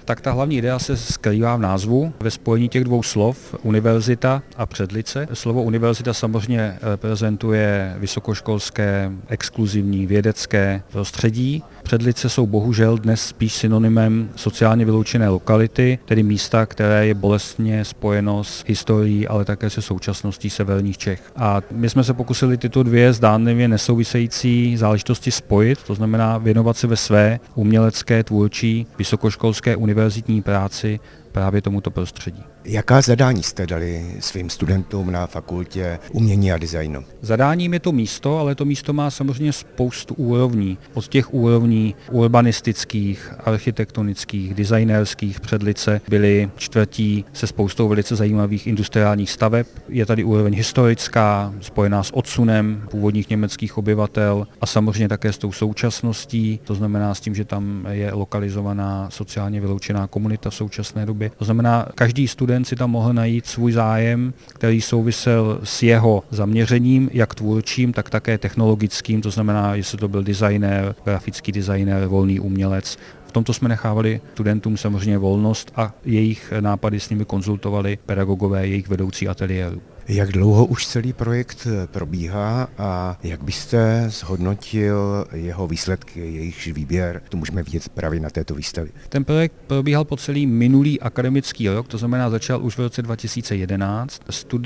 Tak ta hlavní idea se skrývá v názvu ve spojení těch dvou slov univerzita a Předlice. Slovo univerzita samozřejmě reprezentuje vysokoškolské, exkluzivní, vědecké prostředí. Předlice jsou bohužel dnes spíš synonymem sociálně vyloučené lokality, tedy místa, které je bolestně spojeno s historií, ale také se současností severních Čech. A my jsme se pokusili tyto dvě zdánlivě nesouvisející záležitosti spojit, to znamená věnovat se ve své umělecké, tvůrčí, vysokoškolské univerzitní práci právě tomuto prostředí. Jaká zadání jste dali svým studentům na fakultě umění a designu? Zadáním je to místo, ale to místo má samozřejmě spoustu úrovní. Od těch úrovní urbanistických, architektonických, designérských Předlice byly čtvrtí se spoustou velice zajímavých industriálních staveb. Je tady úroveň historická, spojená s odsunem původních německých obyvatel a samozřejmě také s tou současností, to znamená s tím, že tam je lokalizovaná sociálně vyloučená komunita v současné době. To znamená, každý student si tam mohl najít svůj zájem, který souvisel s jeho zaměřením, jak tvůrčím, tak také technologickým, to znamená, jestli to byl designér, grafický designér, volný umělec. V tomto jsme nechávali studentům samozřejmě volnost a jejich nápady s nimi konzultovali pedagogové, jejich vedoucí ateliéru. Jak dlouho už celý projekt probíhá a jak byste zhodnotil jeho výsledky, jejich výběr? To můžeme vidět právě na této výstavě. Ten projekt probíhal po celý minulý akademický rok, to znamená začal už v roce 2011.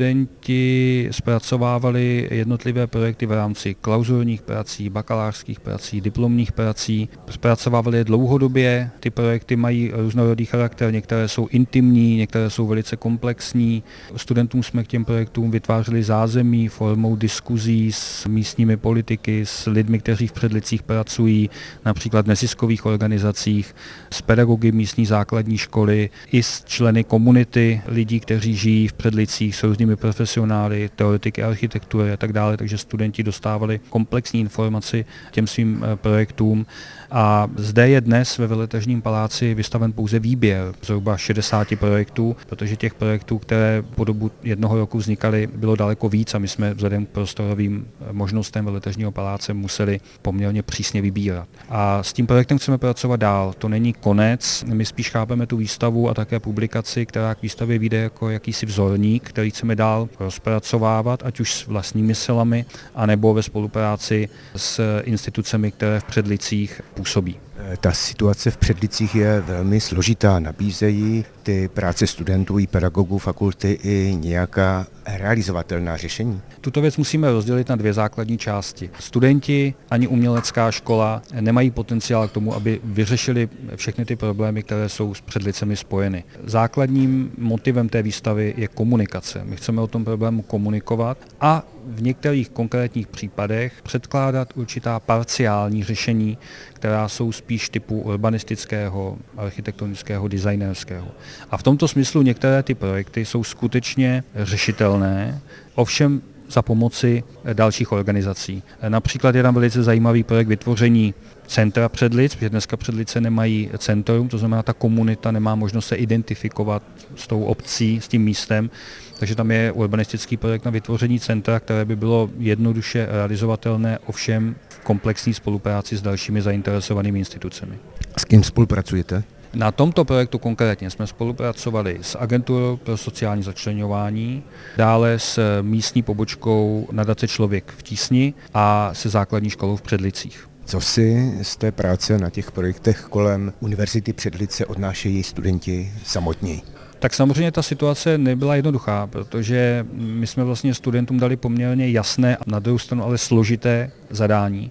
Studenti zpracovávali jednotlivé projekty v rámci klauzurních prací, bakalářských prací, diplomních prací. Zpracovávali je dlouhodobě, ty projekty mají různorodý charakter, některé jsou intimní, některé jsou velice komplexní. Studentům jsme k těm projektům vytvářeli zázemí formou diskuzí s místními politiky, s lidmi, kteří v Předlicích pracují, například v neziskových organizacích, s pedagogy místní základní školy, i s členy komunity lidí, kteří žijí v Předlicích, s různými profesionály, teoretiky architektury a tak dále, takže studenti dostávali komplexní informaci těm svým projektům. A zde je dnes ve Veletažním paláci vystaven pouze výběr zhruba 60 projektů, protože těch projektů, které po dobu jednoho roku vznikaly, bylo daleko víc a my jsme vzhledem k prostorovým možnostem Veletažního paláce museli poměrně přísně vybírat. A s tím projektem chceme pracovat dál. To není konec, my spíš chápeme tu výstavu a také publikaci, která k výstavě vyjde jako jakýsi vzorník, který chceme dál rozpracovávat, ať už s vlastními silami, anebo ve spolupráci s institucemi, které v Předlicích působí. Ta situace v Předlicích je velmi složitá. Nabízejí ty práce studentů i pedagogů fakulty i nějaká realizovatelná řešení? Tuto věc musíme rozdělit na dvě základní části. Studenti ani umělecká škola nemají potenciál k tomu, aby vyřešili všechny ty problémy, které jsou s Předlicemi spojeny. Základním motivem té výstavy je komunikace. My chceme o tom problému komunikovat a v některých konkrétních případech předkládat určitá parciální řešení, která jsou spíš typu urbanistického, architektonického, designérského. A v tomto smyslu některé ty projekty jsou skutečně řešitelné, ovšem za pomoci dalších organizací. Například je tam velice zajímavý projekt vytvoření centra Předlic, protože dneska Předlice nemají centrum, to znamená, ta komunita nemá možnost se identifikovat s tou obcí, s tím místem, takže tam je urbanistický projekt na vytvoření centra, které by bylo jednoduše realizovatelné, ovšem v komplexní spolupráci s dalšími zainteresovanými institucemi. S kým spolupracujete? Na tomto projektu konkrétně jsme spolupracovali s Agenturou pro sociální začleňování, dále s místní pobočkou Nadace Člověk v Tísni a se základní školou v Předlicích. Co si z té práce na těch projektech kolem Univerzity Předlice odnášejí studenti samotní? Tak samozřejmě ta situace nebyla jednoduchá, protože my jsme vlastně studentům dali poměrně jasné a na druhou stranu ale složité zadání.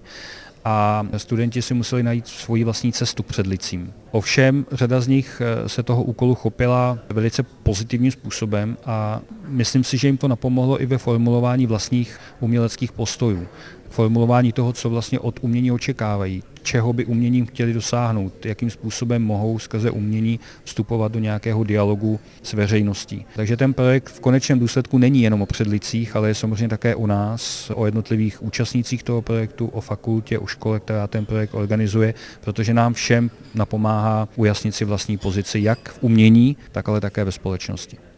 A studenti si museli najít svoji vlastní cestu Předlicím. Ovšem řada z nich se toho úkolu chopila velice pozitivním způsobem a myslím si, že jim to napomohlo i ve formulování vlastních uměleckých postojů. Formulování toho, co vlastně od umění očekávají, čeho by uměním chtěli dosáhnout, jakým způsobem mohou skrze umění vstupovat do nějakého dialogu s veřejností. Takže ten projekt v konečném důsledku není jenom o Předlicích, ale je samozřejmě také o nás, o jednotlivých účastnících toho projektu, o fakultě, o škole, která ten projekt organizuje, protože nám všem napomáhá ujasnit si vlastní pozici jak v umění, tak ale také ve společnosti.